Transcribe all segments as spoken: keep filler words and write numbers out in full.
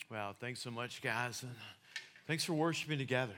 Wow, thanks so much, guys. And thanks for worshiping together.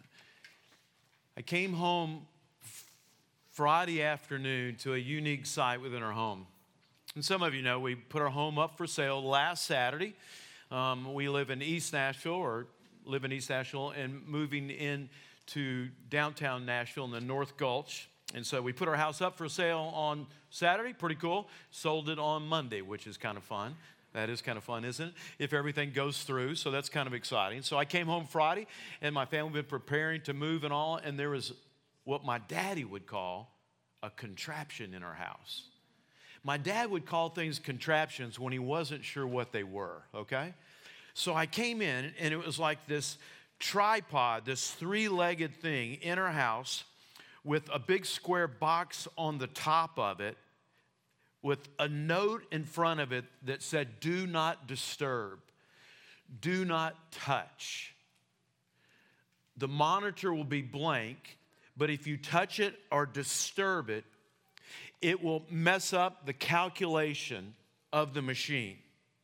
I came home Friday afternoon to a unique site within our home. And some of you know we put our home up for sale last Saturday. Um, we live in East Nashville, or live in East Nashville, and moving into downtown Nashville in the North Gulch. And so we put our house up for sale on Saturday, pretty cool. Sold it on Monday, which is kind of fun. That is kind of fun, isn't it? If everything goes through, so that's kind of exciting. So I came home Friday, and my family had been preparing to move and all, and there was what my daddy would call a contraption in our house. My dad would call things contraptions when he wasn't sure what they were, okay? So I came in, and it was like this tripod, this three-legged thing in our house with a big square box on the top of it, with a note in front of it that said, "Do not disturb, do not touch." The monitor will be blank, but if you touch it or disturb it, it will mess up the calculation of the machine.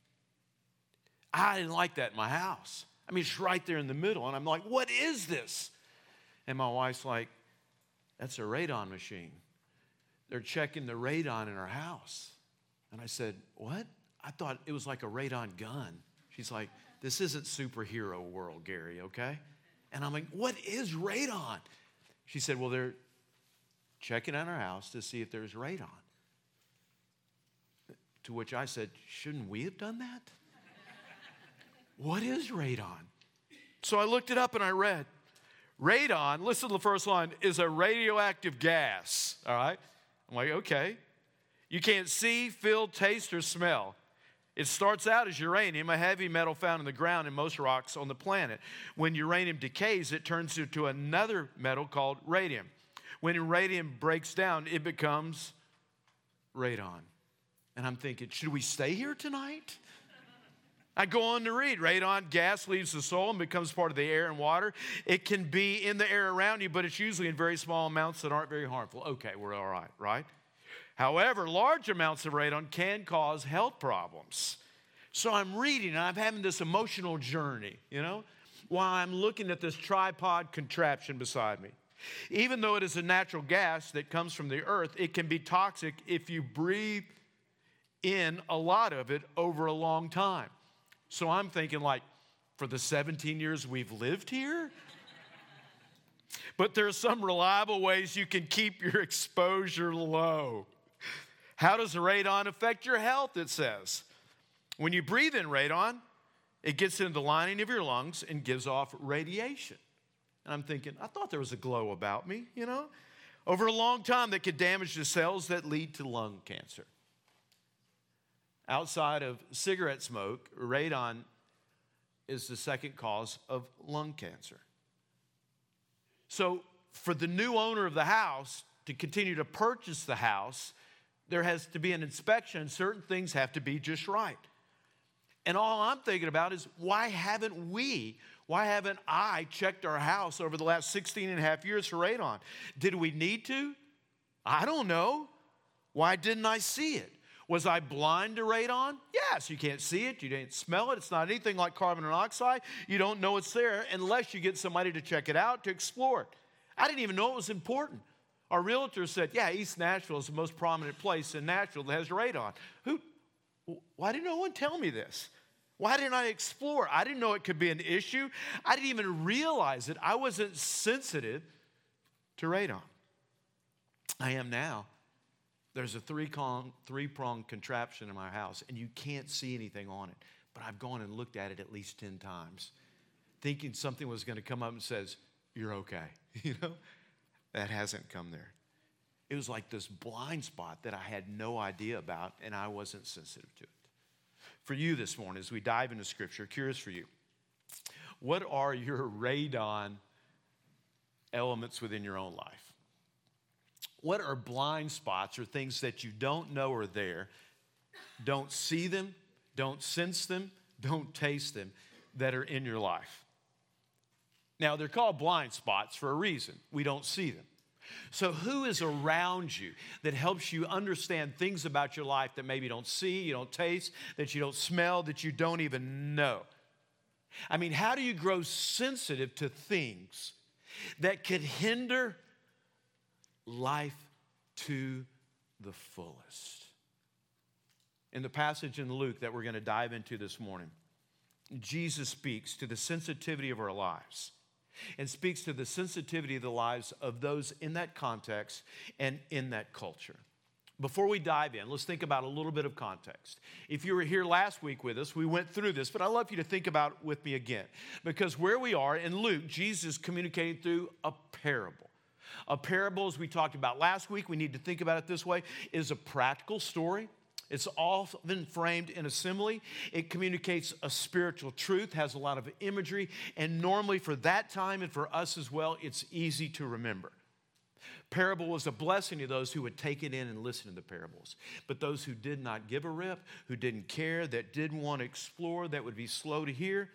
I didn't like that in my house. I mean, it's right there in the middle, and I'm like, what is this? And my wife's like, that's a radon machine. They're checking the radon in our house. And I said, what? I thought it was like a radon gun. She's like, this isn't superhero world, Gary, okay? And I'm like, what is radon? She said, well, they're checking on our house to see if there's radon. To which I said, shouldn't we have done that? What is radon? So I looked it up and I read, radon, listen to the first line, is a radioactive gas, all right? I'm like, okay. You can't see, feel, taste, or smell. It starts out as uranium, a heavy metal found in the ground in most rocks on the planet. When uranium decays, it turns into another metal called radium. When radium breaks down, it becomes radon. And I'm thinking, should we stay here tonight? I go on to read, radon gas leaves the soil and becomes part of the air and water. It can be in the air around you, but it's usually in very small amounts that aren't very harmful. Okay, we're all right, right? However, large amounts of radon can cause health problems. So I'm reading, and I'm having this emotional journey, you know, while I'm looking at this tripod contraption beside me. Even though it is a natural gas that comes from the earth, it can be toxic if you breathe in a lot of it over a long time. So I'm thinking, like, for the seventeen years we've lived here? But there are some reliable ways you can keep your exposure low. How does the radon affect your health, it says? When you breathe in radon, it gets into the lining of your lungs and gives off radiation. And I'm thinking, I thought there was a glow about me, you know? Over a long time, that could damage the cells that lead to lung cancer. Outside of cigarette smoke, radon is the second cause of lung cancer. So for the new owner of the house to continue to purchase the house, there has to be an inspection. Certain things have to be just right. And all I'm thinking about is, why haven't we, why haven't I checked our house over the last sixteen and a half years for radon? Did we need to? I don't know. Why didn't I see it? Was I blind to radon? Yes, you can't see it, you didn't smell it. It's not anything like carbon monoxide. You don't know it's there unless you get somebody to check it out, to explore it. I didn't even know it was important. Our realtor said, yeah, East Nashville is the most prominent place in Nashville that has radon. Who? Why did no one tell me this? Why didn't I explore? I didn't know it could be an issue. I didn't even realize it. I wasn't sensitive to radon. I am now. There's a three-pronged three-pronged contraption in my house, and you can't see anything on it. But I've gone and looked at it at least ten times, thinking something was going to come up and says, you're okay. You know, that hasn't come there. It was like this blind spot that I had no idea about, and I wasn't sensitive to it. For you this morning, as we dive into Scripture, curious for you, what are your radon elements within your own life? What are blind spots or things that you don't know are there, don't see them, don't sense them, don't taste them, that are in your life? Now, they're called blind spots for a reason. We don't see them. So who is around you that helps you understand things about your life that maybe you don't see, you don't taste, that you don't smell, that you don't even know? I mean, how do you grow sensitive to things that could hinder life to the fullest? In the passage in Luke that we're going to dive into this morning, Jesus speaks to the sensitivity of our lives and speaks to the sensitivity of the lives of those in that context and in that culture. Before we dive in, let's think about a little bit of context. If you were here last week with us, we went through this, but I'd love you to think about it with me again. Because where we are in Luke, Jesus communicated through a parable. A parable, as we talked about last week, we need to think about it this way, is a practical story. It's often framed in a simile. It communicates a spiritual truth, has a lot of imagery, and normally for that time and for us as well, it's easy to remember. Parable was a blessing to those who would take it in and listen to the parables. But those who did not give a rip, who didn't care, that didn't want to explore, that would be slow to hear,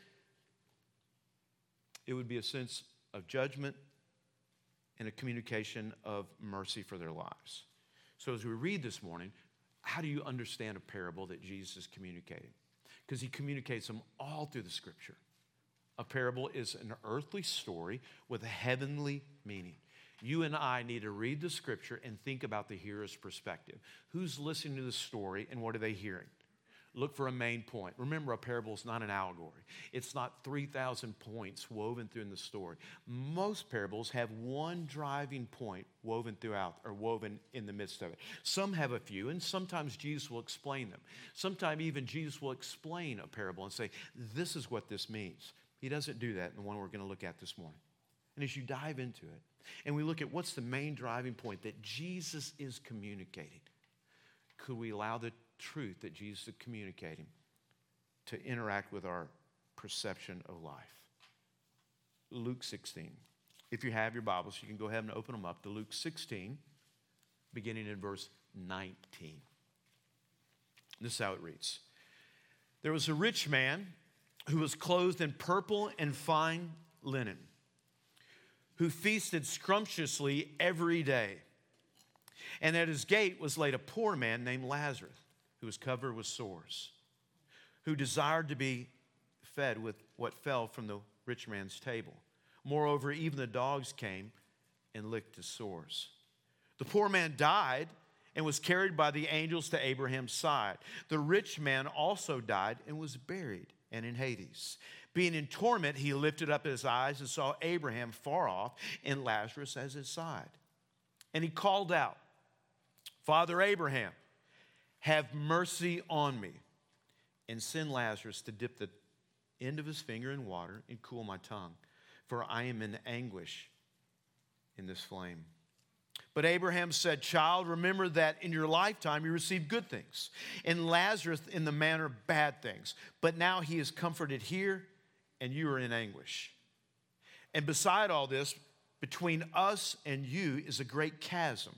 it would be a sense of judgment and a communication of mercy for their lives. So as we read this morning, how do you understand a parable that Jesus is communicating? Because he communicates them all through the scripture. A parable is an earthly story with a heavenly meaning. You and I need to read the scripture and think about the hearer's perspective. Who's listening to the story and what are they hearing? Look for a main point. Remember, a parable is not an allegory. It's not three thousand points woven through in the story. Most parables have one driving point woven throughout or woven in the midst of it. Some have a few, and sometimes Jesus will explain them. Sometimes even Jesus will explain a parable and say, this is what this means. He doesn't do that in the one we're going to look at this morning. And as you dive into it, and we look at what's the main driving point that Jesus is communicating, could we allow the truth that Jesus is communicating to interact with our perception of life? Luke sixteen. If you have your Bibles, you can go ahead and open them up to Luke sixteen, beginning in verse nineteen. This is how it reads. There was a rich man who was clothed in purple and fine linen, who feasted scrumptiously every day. And at his gate was laid a poor man named Lazarus, who was covered with sores, who desired to be fed with what fell from the rich man's table. Moreover, even the dogs came and licked his sores. The poor man died and was carried by the angels to Abraham's side. The rich man also died and was buried, and in Hades. Being in torment, he lifted up his eyes and saw Abraham far off and Lazarus at his side. And he called out, Father Abraham, have mercy on me, and send Lazarus to dip the end of his finger in water and cool my tongue, for I am in anguish in this flame. But Abraham said, Child, remember that in your lifetime you received good things, and Lazarus in the manner of bad things. But now he is comforted here, and you are in anguish. And beside all this, between us and you is a great chasm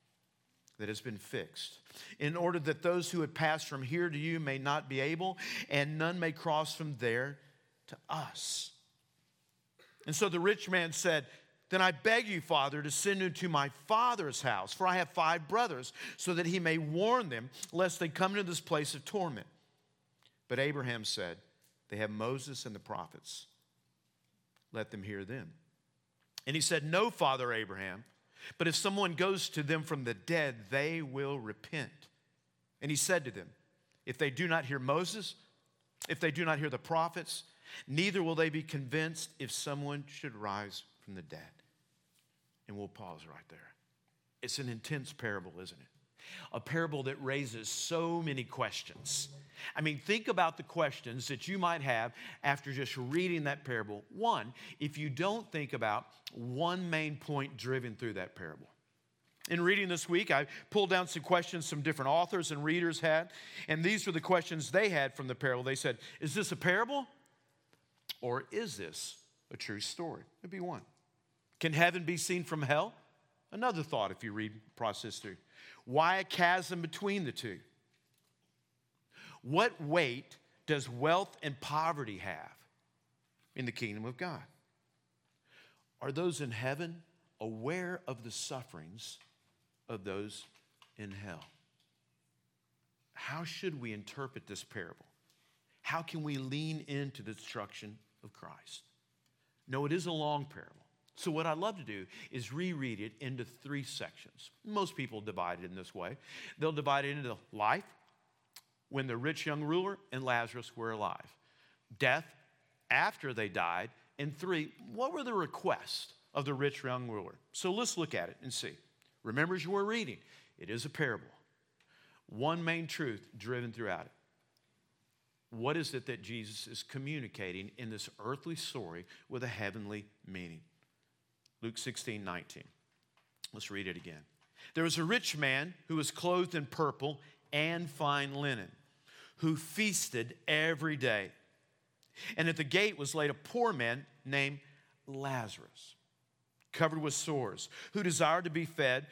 that has been fixed, in order that those who had passed from here to you may not be able, and none may cross from there to us. And so the rich man said, Then I beg you, Father, to send him to my father's house, for I have five brothers, so that he may warn them, lest they come to this place of torment. But Abraham said, They have Moses and the prophets. Let them hear them. And he said, No, Father Abraham, but if someone goes to them from the dead, they will repent. And he said to them, If they do not hear Moses, if they do not hear the prophets, neither will they be convinced if someone should rise from the dead. And we'll pause right there. It's an intense parable, isn't it? A parable that raises so many questions. I mean, think about the questions that you might have after just reading that parable. One, if you don't think about one main point driven through that parable. In reading this week, I pulled down some questions some different authors and readers had, and these were the questions they had from the parable. They said, is this a parable, or is this a true story? That'd be one. Can heaven be seen from hell? Another thought if you read process through. Why a chasm between the two? What weight does wealth and poverty have in the kingdom of God? Are those in heaven aware of the sufferings of those in hell? How should we interpret this parable? How can we lean into the destruction of Christ. No, it is a long parable. So what I'd love to do is reread it into three sections. Most people divide it in this way. They'll divide it into life, when the rich young ruler and Lazarus were alive. Death, after they died. And three, what were the requests of the rich young ruler? So let's look at it and see. Remember, as you were reading, it is a parable. One main truth driven throughout it. What is it that Jesus is communicating in this earthly story with a heavenly meaning? Luke sixteen nineteen. Let's read it again. There was a rich man who was clothed in purple and fine linen, who feasted every day. And at the gate was laid a poor man named Lazarus, covered with sores, who desired to be fed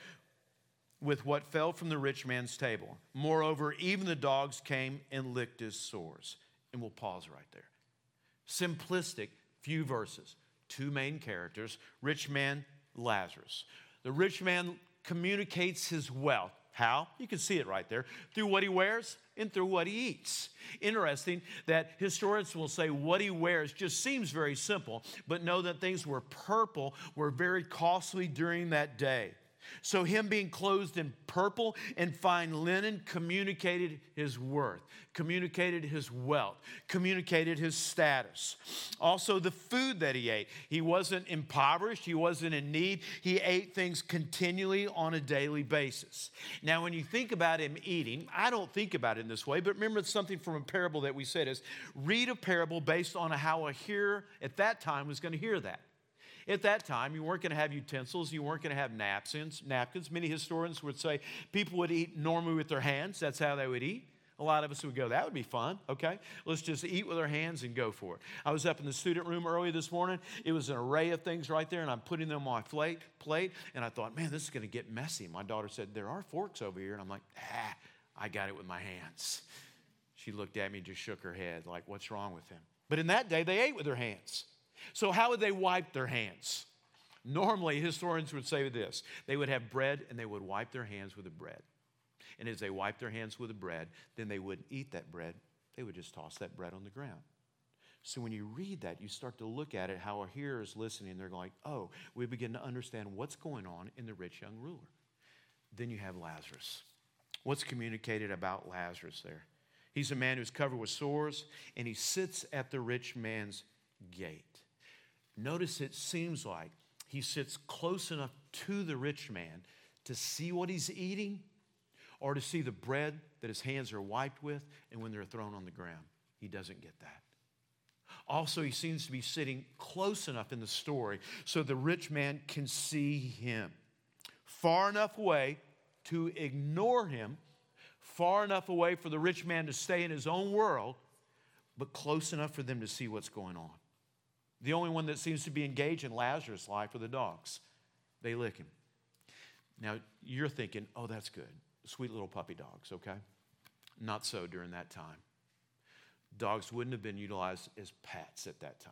with what fell from the rich man's table. Moreover, even the dogs came and licked his sores. And we'll pause right there. Simplistic, few verses. Two main characters, rich man, Lazarus. The rich man communicates his wealth. How? You can see it right there. Through what he wears and through what he eats. Interesting that historians will say what he wears just seems very simple, but know that things were purple were very costly during that day. So him being clothed in purple and fine linen communicated his worth, communicated his wealth, communicated his status. Also the food that he ate. He wasn't impoverished. He wasn't in need. He ate things continually on a daily basis. Now when you think about him eating, I don't think about it in this way, but remember something from a parable that we said is read a parable based on how a hearer at that time was going to hear that. At that time, you weren't going to have utensils. You weren't going to have napkins. Napkins. Many historians would say people would eat normally with their hands. That's how they would eat. A lot of us would go, that would be fun, okay? Let's just eat with our hands and go for it. I was up in the student room early this morning. It was an array of things right there, and I'm putting them on my plate, plate and I thought, man, this is going to get messy. My daughter said, there are forks over here. And I'm like, ah, I got it with my hands. She looked at me and just shook her head like, what's wrong with him? But in that day, they ate with their hands. So how would they wipe their hands? Normally, historians would say this. They would have bread and they would wipe their hands with the bread. And as they wiped their hands with the bread, then they wouldn't eat that bread. They would just toss that bread on the ground. So when you read that, you start to look at it, how a hearer is listening. They're like, oh, we begin to understand what's going on in the rich young ruler. Then you have Lazarus. What's communicated about Lazarus there? He's a man who's covered with sores, and he sits at the rich man's gate. Notice it seems like he sits close enough to the rich man to see what he's eating or to see the bread that his hands are wiped with and when they're thrown on the ground. He doesn't get that. Also, he seems to be sitting close enough in the story so the rich man can see him. Far enough away to ignore him, far enough away for the rich man to stay in his own world, but close enough for them to see what's going on. The only one that seems to be engaged in Lazarus' life are the dogs. They lick him. Now, you're thinking, oh, that's good. Sweet little puppy dogs, okay? Not so during that time. Dogs wouldn't have been utilized as pets at that time.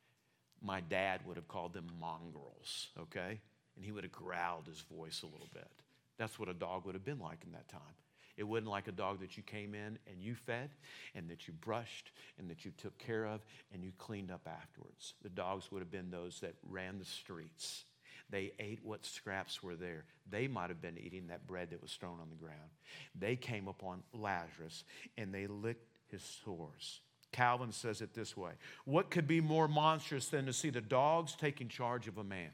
My dad would have called them mongrels, okay? And he would have growled his voice a little bit. That's what a dog would have been like in that time. It wasn't like a dog that you came in and you fed and that you brushed and that you took care of and you cleaned up afterwards. The dogs would have been those that ran the streets. They ate what scraps were there. They might have been eating that bread that was thrown on the ground. They came upon Lazarus and they licked his sores. Calvin says it this way. What could be more monstrous than to see the dogs taking charge of a man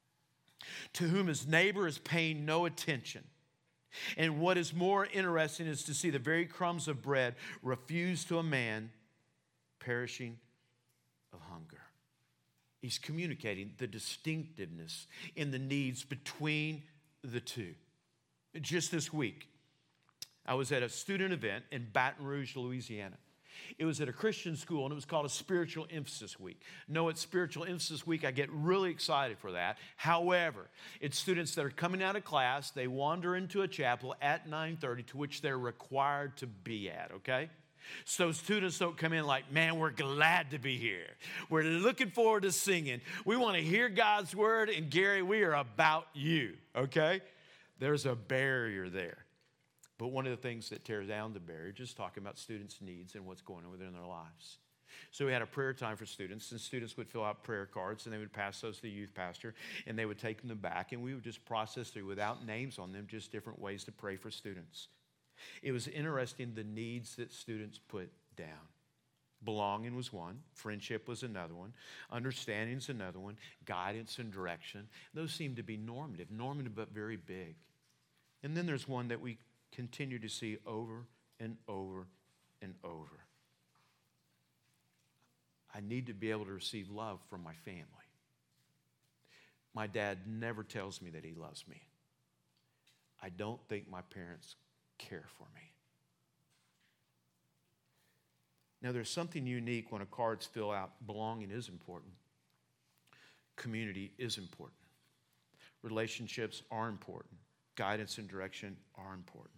to whom his neighbor is paying no attention? And what is more interesting is to see the very crumbs of bread refused to a man perishing of hunger. He's communicating the distinctiveness in the needs between the two. Just this week, I was at a student event in Baton Rouge, Louisiana. It was at a Christian school, and it was called a Spiritual Emphasis Week. No, it's Spiritual Emphasis Week. I get really excited for that. However, it's students that are coming out of class. They wander into a chapel at nine thirty to which they're required to be at, okay? So students don't come in like, man, we're glad to be here. We're looking forward to singing. We want to hear God's word, and Gary, we are about you, okay? There's a barrier there. But one of the things that tears down the barrier, just talking about students' needs and what's going on within their lives. So we had a prayer time for students, and students would fill out prayer cards, and they would pass those to the youth pastor, and they would take them back, and we would just process through without names on them, just different ways to pray for students. It was interesting the needs that students put down. Belonging was one. Friendship was another one. Understanding is another one. Guidance and direction. Those seem to be normative, normative but very big. And then there's one that we continue to see over and over and over. I need to be able to receive love from my family. My dad never tells me that he loves me. I don't think my parents care for me. Now, there's something unique when a card's filled out. Belonging is important. Community is important. Relationships are important. Guidance and direction are important.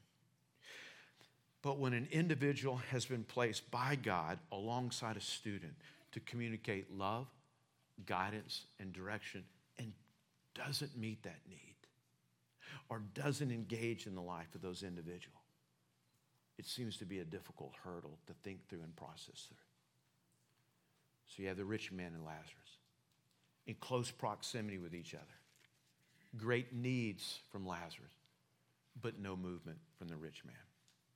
But when an individual has been placed by God alongside a student to communicate love, guidance, and direction, and doesn't meet that need, or doesn't engage in the life of those individuals, it seems to be a difficult hurdle to think through and process through. So you have the rich man and Lazarus in close proximity with each other. Great needs from Lazarus, but no movement from the rich man.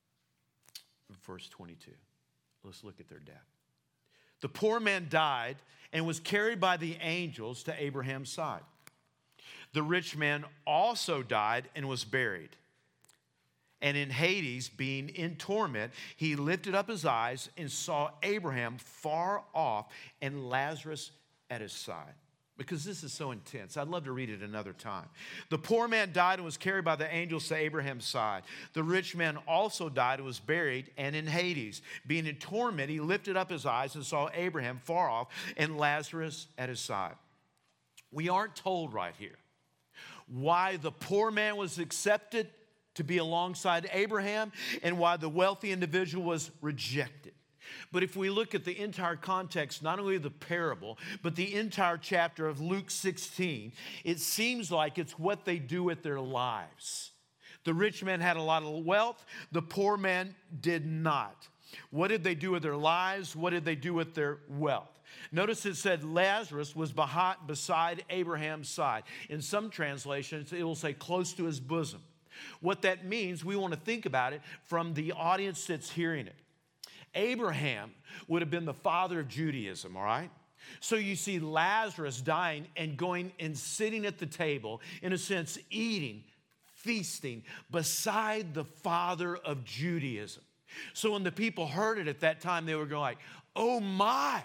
Verse twenty-two. Let's look at their death. The poor man died and was carried by the angels to Abraham's side. The rich man also died and was buried. And in Hades, being in torment, he lifted up his eyes and saw Abraham far off and Lazarus at his side. Because this is so intense. I'd love to read it another time. The poor man died and was carried by the angels to Abraham's side. The rich man also died and was buried, and in Hades, being in torment, he lifted up his eyes and saw Abraham far off and Lazarus at his side. We aren't told right here why the poor man was accepted to be alongside Abraham and why the wealthy individual was rejected. But if we look at the entire context, not only the parable, but the entire chapter of Luke sixteen, it seems like it's what they do with their lives. The rich man had a lot of wealth. The poor man did not. What did they do with their lives? What did they do with their wealth? Notice it said Lazarus was beside Abraham's side. In some translations, it will say close to his bosom. What that means, we want to think about it from the audience that's hearing it. Abraham would have been the father of Judaism, all right? So you see Lazarus dying and going and sitting at the table, in a sense, eating, feasting beside the father of Judaism. So when the people heard it at that time, they were going like, oh my,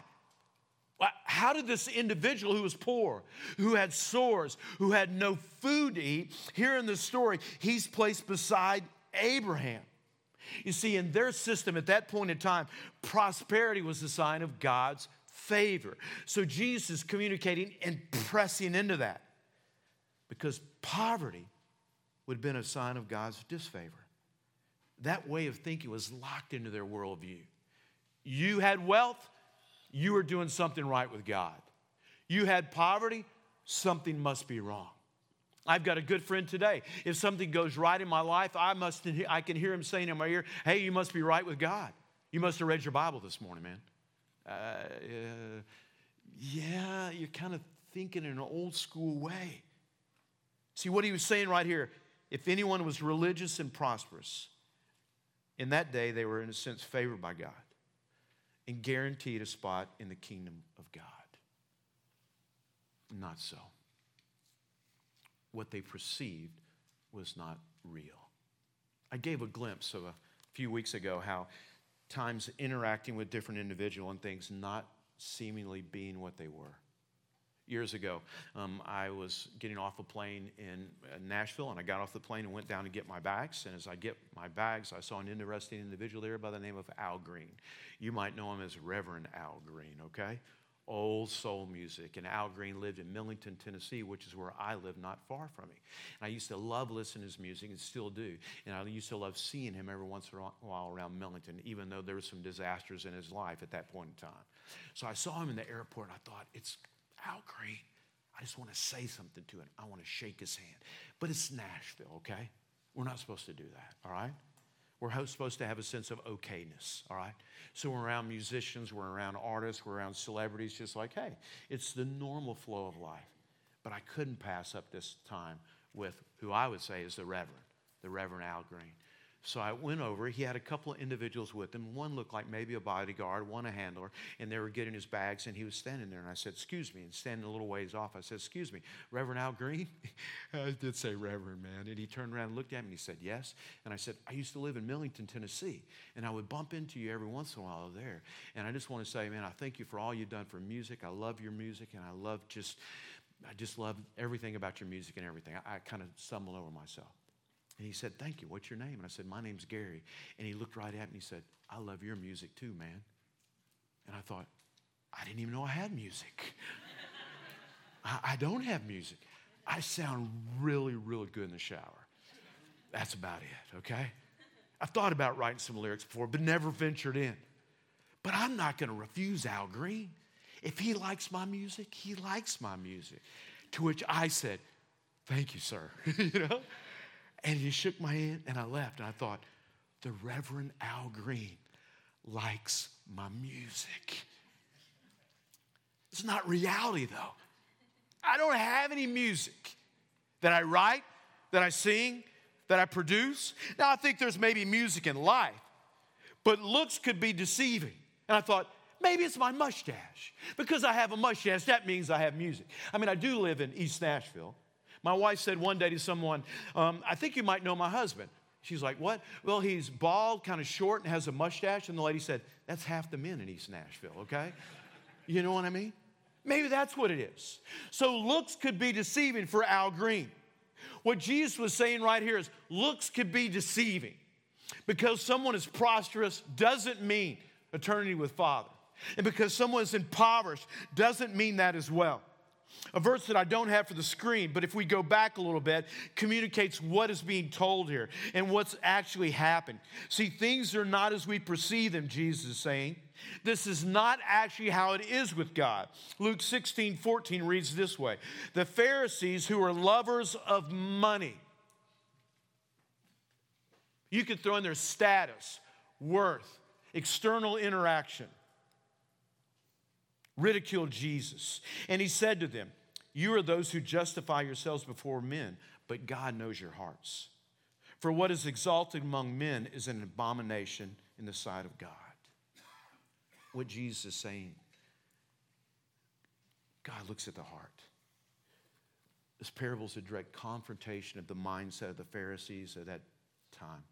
how did this individual who was poor, who had sores, who had no food to eat, here in the story, he's placed beside Abraham. You see, in their system at that point in time, prosperity was a sign of God's favor. So Jesus is communicating and pressing into that because poverty would have been a sign of God's disfavor. That way of thinking was locked into their worldview. You had wealth, you were doing something right with God. You had poverty, something must be wrong. I've got a good friend today. If something goes right in my life, I must. I can hear him saying in my ear, hey, you must be right with God. You must have read your Bible this morning, man. Uh, uh, yeah, you're kind of thinking in an old school way. See what he was saying right here. If anyone was religious and prosperous, in that day they were in a sense favored by God and guaranteed a spot in the kingdom of God. Not so. What they perceived was not real. I gave a glimpse of a few weeks ago how times interacting with different individuals and things not seemingly being what they were. Years ago, um, I was getting off a plane in Nashville, and I got off the plane and went down to get my bags. And as I get my bags, I saw an interesting individual there by the name of Al Green. You might know him as Reverend Al Green, okay? Old soul music. And Al Green lived in Millington, Tennessee, which is where I live, not far from me. And I used to love listening to his music and still do. And I used to love seeing him every once in a while around Millington, even though there were some disasters in his life at that point in time. So I saw him in the airport, and I thought, it's Al Green. I just want to say something to him. I want to shake his hand. But it's Nashville, okay? We're not supposed to do that, all right? we're ho- supposed to have a sense of okayness, all right? So we're around musicians, we're around artists, we're around celebrities, just like, hey, it's the normal flow of life. But I couldn't pass up this time with who I would say is the Reverend, the Reverend Al Green. So I went over. He had a couple of individuals with him. One looked like maybe a bodyguard, one a handler, and they were getting his bags, and he was standing there. And I said, excuse me, and standing a little ways off. I said, excuse me, Reverend Al Green? I did say Reverend, man. And he turned around and looked at me, and he said, yes. And I said, I used to live in Millington, Tennessee, and I would bump into you every once in a while there. And I just want to say, man, I thank you for all you've done for music. I love your music, and I love just, I just love everything about your music and everything. I, I kind of stumbled over myself. And he said, thank you. What's your name? And I said, my name's Gary. And he looked right at me and he said, I love your music too, man. And I thought, I didn't even know I had music. I, I don't have music. I sound really, really good in the shower. That's about it, okay? I've thought about writing some lyrics before, but never ventured in. But I'm not going to refuse Al Green. If he likes my music, he likes my music. To which I said, thank you, sir. You know? And he shook my hand, and I left. And I thought, the Reverend Al Green likes my music. It's not reality, though. I don't have any music that I write, that I sing, that I produce. Now, I think there's maybe music in life, but looks could be deceiving. And I thought, maybe it's my mustache. Because I have a mustache, that means I have music. I mean, I do live in East Nashville. My wife said one day to someone, um, I think you might know my husband. She's like, what? Well, he's bald, kind of short, and has a mustache. And the lady said, that's half the men in East Nashville, okay? You know what I mean? Maybe that's what it is. So looks could be deceiving for Al Green. What Jesus was saying right here is looks could be deceiving. Because someone is prosperous doesn't mean eternity with Father. And because someone is impoverished doesn't mean that as well. A verse that I don't have for the screen, but if we go back a little bit, communicates what is being told here and what's actually happened. See, things are not as we perceive them, Jesus is saying. This is not actually how it is with God. Luke sixteen fourteen reads this way. The Pharisees, who are lovers of money. You could throw in their status, worth, external interaction. Ridiculed Jesus. And he said to them, you are those who justify yourselves before men, but God knows your hearts. For what is exalted among men is an abomination in the sight of God. What Jesus is saying, God looks at the heart. This parable is a direct confrontation of the mindset of the Pharisees at that time.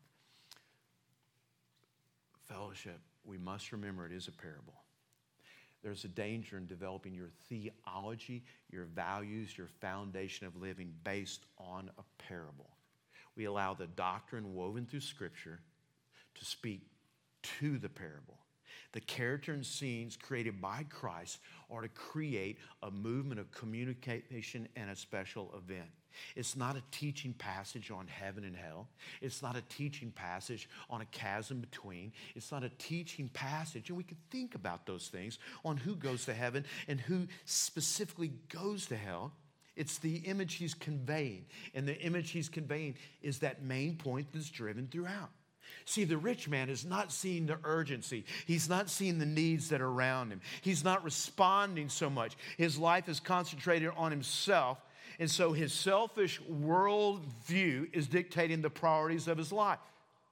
Fellowship, we must remember it is a parable. There's a danger in developing your theology, your values, your foundation of living based on a parable. We allow the doctrine woven through Scripture to speak to the parable. The character and scenes created by Christ are to create a movement of communication and a special event. It's not a teaching passage on heaven and hell. It's not a teaching passage on a chasm between. It's not a teaching passage, and we can think about those things on who goes to heaven and who specifically goes to hell. It's the image he's conveying, and the image he's conveying is that main point that's driven throughout. See, the rich man is not seeing the urgency. He's not seeing the needs that are around him. He's not responding so much. His life is concentrated on himself, and so his selfish worldview is dictating the priorities of his life.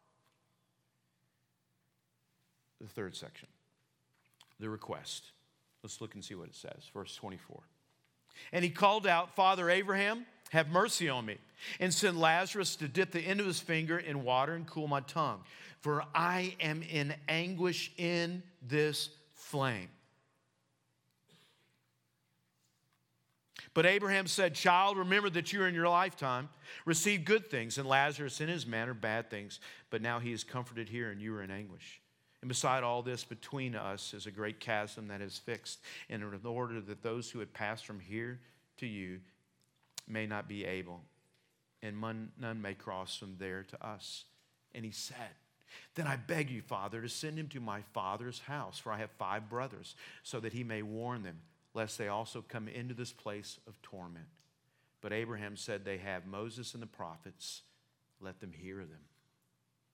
The third section, the request. Let's look and see what it says. Verse twenty-four. And he called out, Father Abraham, have mercy on me, and send Lazarus to dip the end of his finger in water and cool my tongue, for I am in anguish in this flame. But Abraham said, Child, remember that you in your lifetime received good things, and Lazarus in his manner bad things. But now he is comforted here, and you are in anguish. And beside all this, between us is a great chasm that is fixed, in order that those who had passed from here to you may not be able, and none may cross from there to us. And he said, Then I beg you, Father, to send him to my father's house, for I have five brothers, so that he may warn them, lest they also come into this place of torment. But Abraham said, They have Moses and the prophets, let them hear them.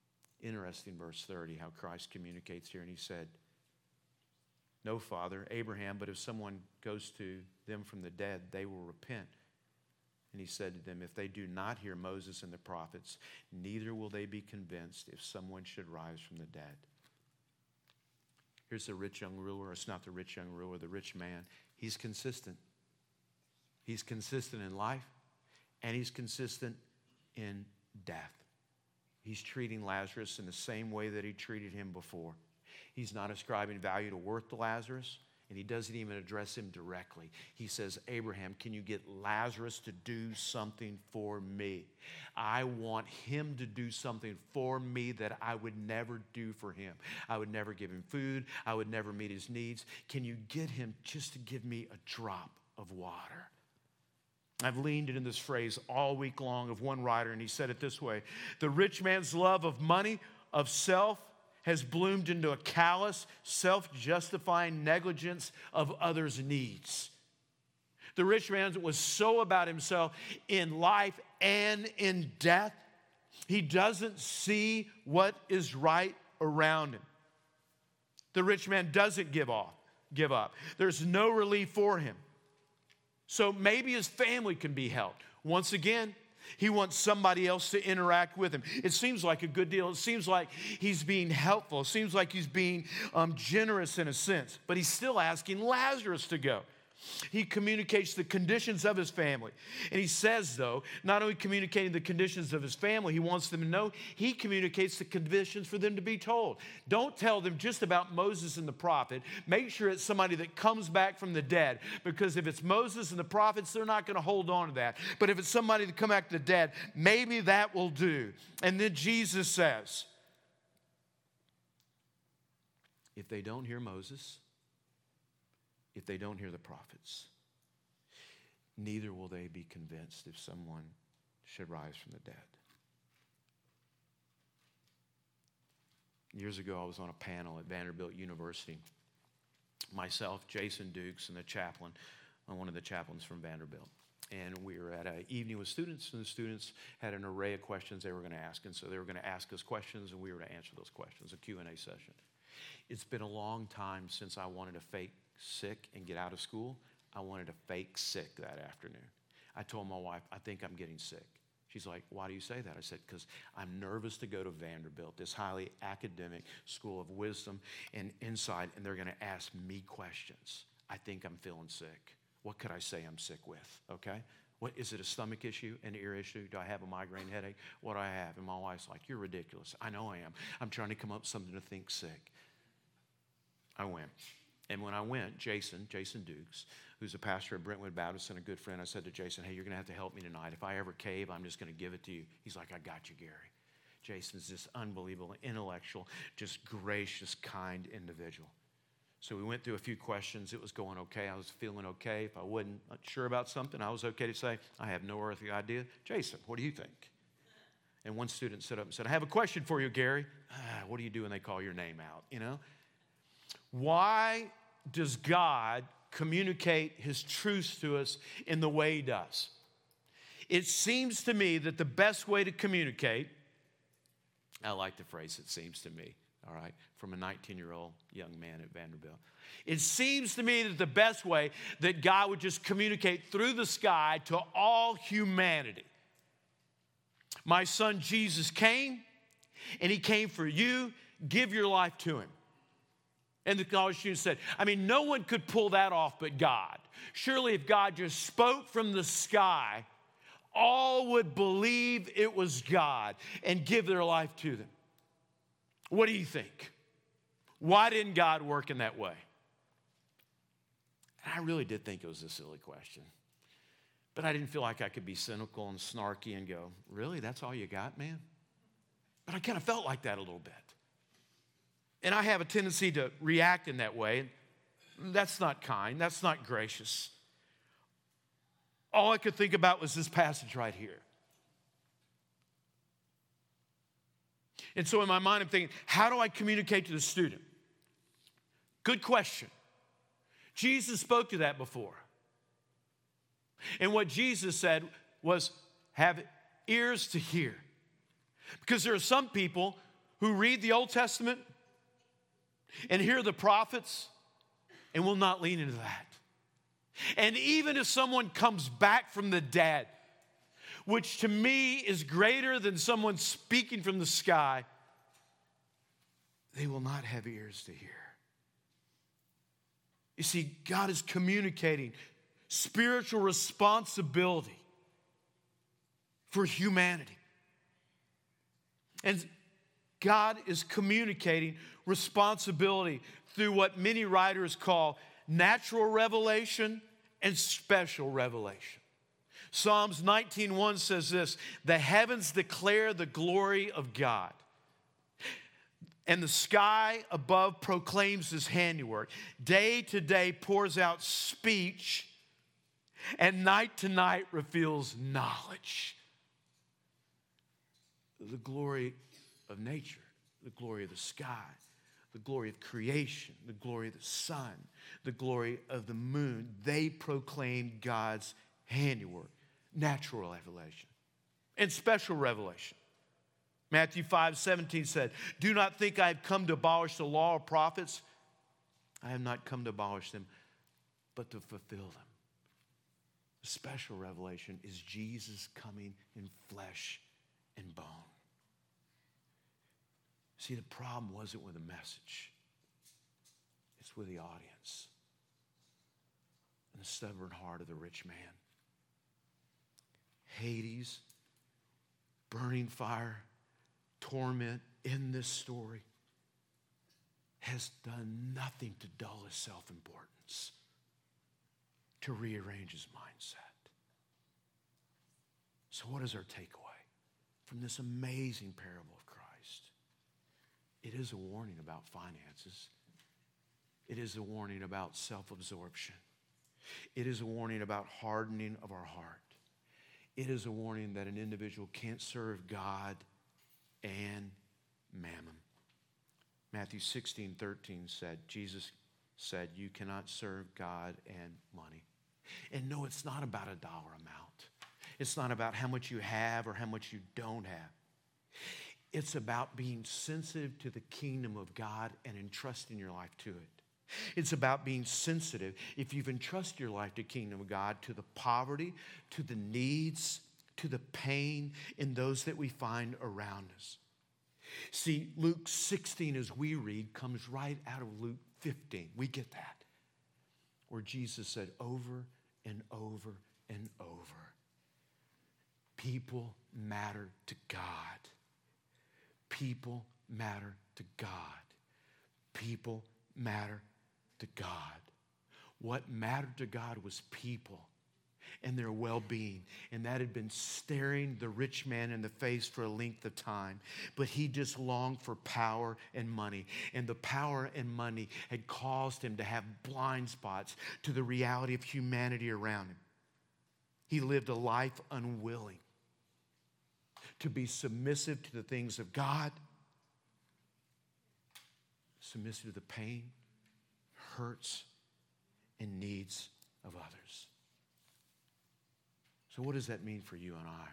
Interesting, verse thirty, how Christ communicates here. And he said, no, Father, Abraham, but if someone goes to them from the dead, they will repent. And he said to them, if they do not hear Moses and the prophets, neither will they be convinced if someone should rise from the dead. Here's the rich young ruler. It's not the rich young ruler, the rich man. He's consistent. He's consistent in life, and he's consistent in death. He's treating Lazarus in the same way that he treated him before. He's not ascribing value to worth to Lazarus, and he doesn't even address him directly. He says, Abraham, can you get Lazarus to do something for me? I want him to do something for me that I would never do for him. I would never give him food. I would never meet his needs. Can you get him just to give me a drop of water? I've leaned into this phrase all week long of one writer, and he said it this way: the rich man's love of money, of self, has bloomed into a callous, self-justifying negligence of others' needs. The rich man was so about himself in life and in death, he doesn't see what is right around him. The rich man doesn't give off, give up. There's no relief for him. So maybe his family can be helped. Once again, he wants somebody else to interact with him. It seems like a good deal. It seems like he's being helpful. It seems like he's being um, generous in a sense. But he's still asking Lazarus to go. He communicates the conditions of his family. And he says, though, not only communicating the conditions of his family, he wants them to know, he communicates the conditions for them to be told. Don't tell them just about Moses and the prophet. Make sure it's somebody that comes back from the dead. Because if it's Moses and the prophets, they're not going to hold on to that. But if it's somebody that come back to the dead, maybe that will do. And then Jesus says, if they don't hear Moses, if they don't hear the prophets, neither will they be convinced if someone should rise from the dead. Years ago, I was on a panel at Vanderbilt University. Myself, Jason Dukes, and the chaplain, one of the chaplains from Vanderbilt. And we were at an evening with students, and the students had an array of questions they were going to ask. And so they were going to ask us questions, and we were to answer those questions, a Q and A session. It's been a long time since I wanted to fake sick and get out of school. I wanted to fake sick that afternoon. I told my wife, I think I'm getting sick. She's like, why do you say that? I said, because I'm nervous to go to Vanderbilt, this highly academic school of wisdom and insight, and they're going to ask me questions. I think I'm feeling sick. What could I say I'm sick with, okay? What, is it a stomach issue, an ear issue? Do I have a migraine headache? What do I have? And my wife's like, you're ridiculous. I know I am. I'm trying to come up with something to think sick. I went. And when I went, Jason, Jason Dukes, who's a pastor at Brentwood Baptist and a good friend, I said to Jason, hey, you're going to have to help me tonight. If I ever cave, I'm just going to give it to you. He's like, I got you, Gary. Jason's this unbelievable, intellectual, just gracious, kind individual. So we went through a few questions. It was going okay. I was feeling okay. If I wasn't sure about something, I was okay to say, I have no earthly idea. Jason, what do you think? And one student stood up and said, I have a question for you, Gary. Ah, what do you do when they call your name out, you know? Why does God communicate his truths to us in the way he does? It seems to me that the best way to communicate, I like the phrase, it seems to me, all right, from a nineteen-year-old young man at Vanderbilt. It seems to me that the best way that God would just communicate through the sky to all humanity. My son Jesus came, and he came for you. Give your life to him. And the college student said, I mean, no one could pull that off but God. Surely if God just spoke from the sky, all would believe it was God and give their life to them. What do you think? Why didn't God work in that way? And I really did think it was a silly question. But I didn't feel like I could be cynical and snarky and go, really, that's all you got, man? But I kind of felt like that a little bit. And I have a tendency to react in that way. That's not kind. That's not gracious. All I could think about was this passage right here. And so in my mind, I'm thinking, how do I communicate to the student? Good question. Jesus spoke to that before. And what Jesus said was, have ears to hear. Because there are some people who read the Old Testament and hear the prophets and will not lean into that. And even if someone comes back from the dead, which to me is greater than someone speaking from the sky, they will not have ears to hear. You see, God is communicating spiritual responsibility for humanity. And God is communicating responsibility through what many writers call natural revelation and special revelation. Psalms nineteen one says this, "The heavens declare the glory of God, and the sky above proclaims his handiwork. Day to day pours out speech, and night to night reveals knowledge." The glory of nature, the glory of the sky, the glory of creation, the glory of the sun, the glory of the moon, they proclaim God's handiwork, natural revelation, and special revelation. Matthew five seventeen said, "Do not think I have come to abolish the law or prophets. I have not come to abolish them, but to fulfill them." The special revelation is Jesus coming in flesh and bone. See, the problem wasn't with the message. It's with the audience and the stubborn heart of the rich man. Hades, burning fire, torment in this story has done nothing to dull his self-importance, to rearrange his mindset. So what is our takeaway from this amazing parable of Christ? It is a warning about finances. It is a warning about self-absorption. It is a warning about hardening of our heart. It is a warning that an individual can't serve God and mammon. Matthew sixteen thirteen said, Jesus said, "You cannot serve God and money." And no, it's not about a dollar amount. It's not about how much you have or how much you don't have. It's about being sensitive to the kingdom of God and entrusting your life to it. It's about being sensitive, if you've entrusted your life to the kingdom of God, to the poverty, to the needs, to the pain in those that we find around us. See, Luke sixteen, as we read, comes right out of Luke fifteen. We get that. Where Jesus said over and over and over, people matter to God. People matter to God. People matter to God. What mattered to God was people and their well-being. And that had been staring the rich man in the face for a length of time. But he just longed for power and money. And the power and money had caused him to have blind spots to the reality of humanity around him. He lived a life unwilling to be submissive to the things of God, submissive to the pain, hurts, and needs of others. So what does that mean for you and I?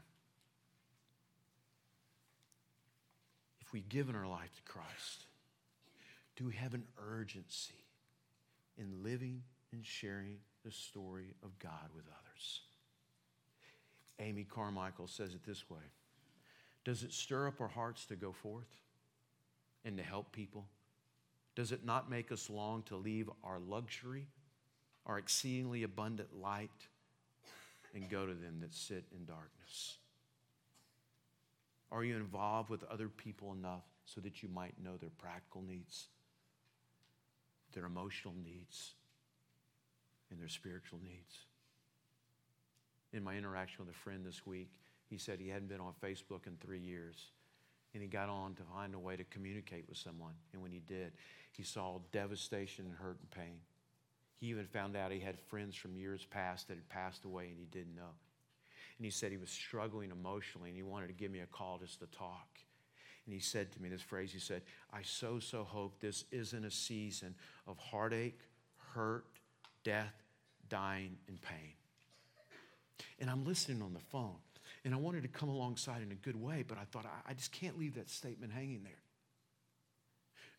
If we've given our life to Christ, do we have an urgency in living and sharing the story of God with others? Amy Carmichael says it this way: does it stir up our hearts to go forth and to help people? Does it not make us long to leave our luxury, our exceedingly abundant light, and go to them that sit in darkness? Are you involved with other people enough so that you might know their practical needs, their emotional needs, and their spiritual needs? In my interaction with a friend this week, he said he hadn't been on Facebook in three years. And he got on to find a way to communicate with someone. And when he did, he saw devastation and hurt and pain. He even found out he had friends from years past that had passed away and he didn't know. And he said he was struggling emotionally and he wanted to give me a call just to talk. And he said to me this phrase, he said, "I so, so hope this isn't a season of heartache, hurt, death, dying, and pain." And I'm listening on the phone. And I wanted to come alongside in a good way, but I thought, I, I just can't leave that statement hanging there.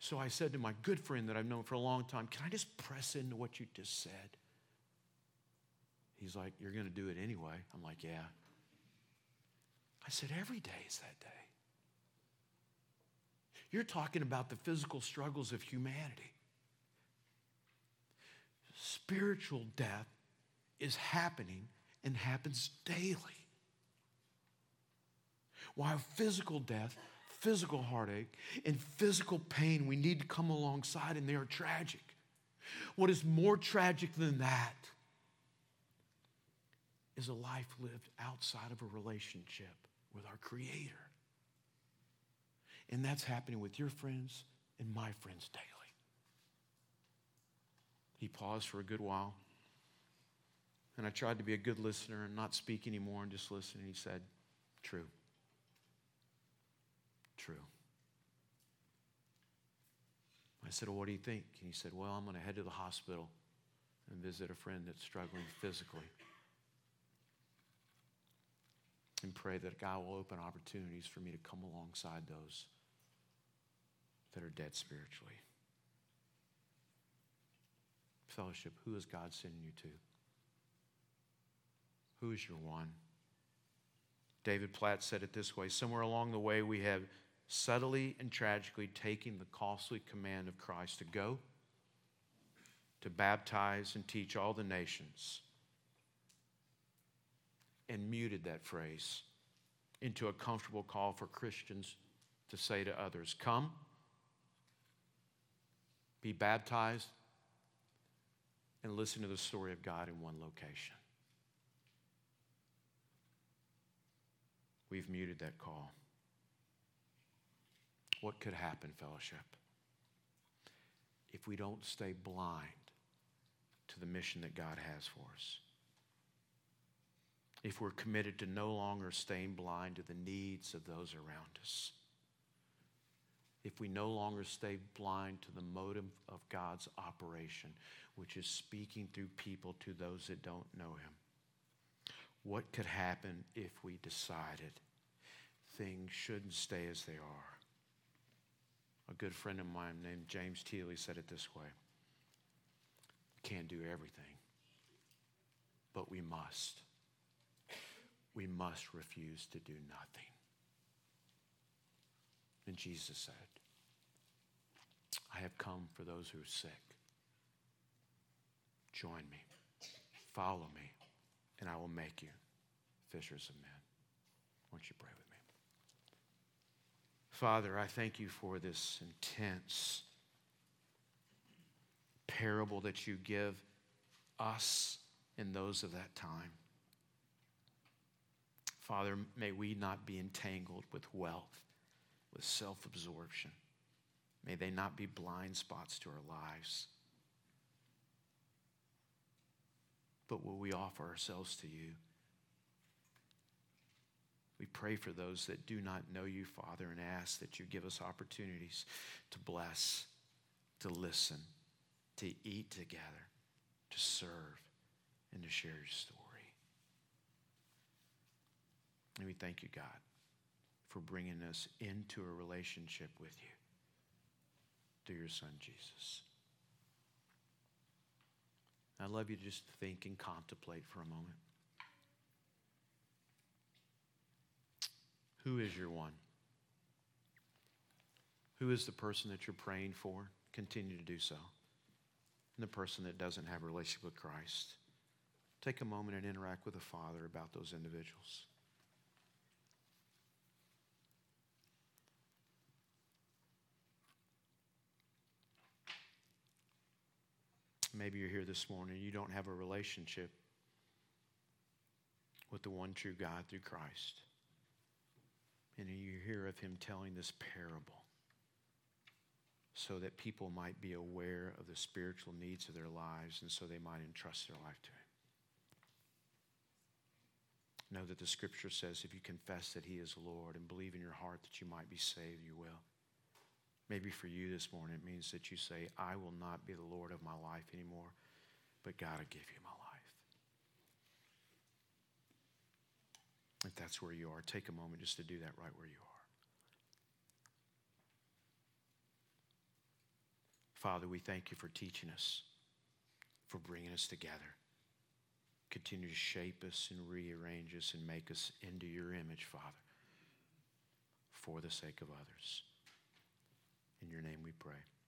So I said to my good friend that I've known for a long time, can I just press into what you just said? He's like, you're going to do it anyway. I'm like, yeah. I said, every day is that day. You're talking about the physical struggles of humanity. Spiritual death is happening and happens daily. While physical death, physical heartache, and physical pain, we need to come alongside, and they are tragic. What is more tragic than that is a life lived outside of a relationship with our Creator. And that's happening with your friends and my friends daily. He paused for a good while, and I tried to be a good listener and not speak anymore and just listen, and he said, true. True. I said, well, what do you think? And he said, well, I'm going to head to the hospital and visit a friend that's struggling physically and pray that God will open opportunities for me to come alongside those that are dead spiritually. Fellowship, who is God sending you to? Who is your one? David Platt said it this way, somewhere along the way we have subtly and tragically taken the costly command of Christ to go, to baptize and teach all the nations, and muted that phrase into a comfortable call for Christians to say to others, come, be baptized, and listen to the story of God in one location. We've muted that call. What could happen, fellowship, if we don't stay blind to the mission that God has for us? If we're committed to no longer staying blind to the needs of those around us? If we no longer stay blind to the motive of God's operation, which is speaking through people to those that don't know Him? What could happen if we decided things shouldn't stay as they are? A good friend of mine named James Teeley said it this way: we can't do everything, but we must. We must refuse to do nothing. And Jesus said, I have come for those who are sick. Join me, follow me, and I will make you fishers of men. Won't you pray with me? Father, I thank you for this intense parable that you give us and those of that time. Father, may we not be entangled with wealth, with self-absorption. May they not be blind spots to our lives. But will we offer ourselves to you? We pray for those that do not know you, Father, and ask that you give us opportunities to bless, to listen, to eat together, to serve, and to share your story. And we thank you, God, for bringing us into a relationship with you through your Son, Jesus. I'd love you to just think and contemplate for a moment. Who is your one? Who is the person that you're praying for? Continue to do so. And the person that doesn't have a relationship with Christ, take a moment and interact with the Father about those individuals. Maybe you're here this morning and you don't have a relationship with the one true God through Christ. And you hear of him telling this parable so that people might be aware of the spiritual needs of their lives and so they might entrust their life to him. Know that the scripture says if you confess that he is Lord and believe in your heart that you might be saved, you will. Maybe for you this morning, it means that you say, I will not be the Lord of my life anymore, but God will give you my life. If that's where you are, take a moment just to do that right where you are. Father, we thank you for teaching us, for bringing us together. Continue to shape us and rearrange us and make us into your image, Father, for the sake of others. In your name we pray.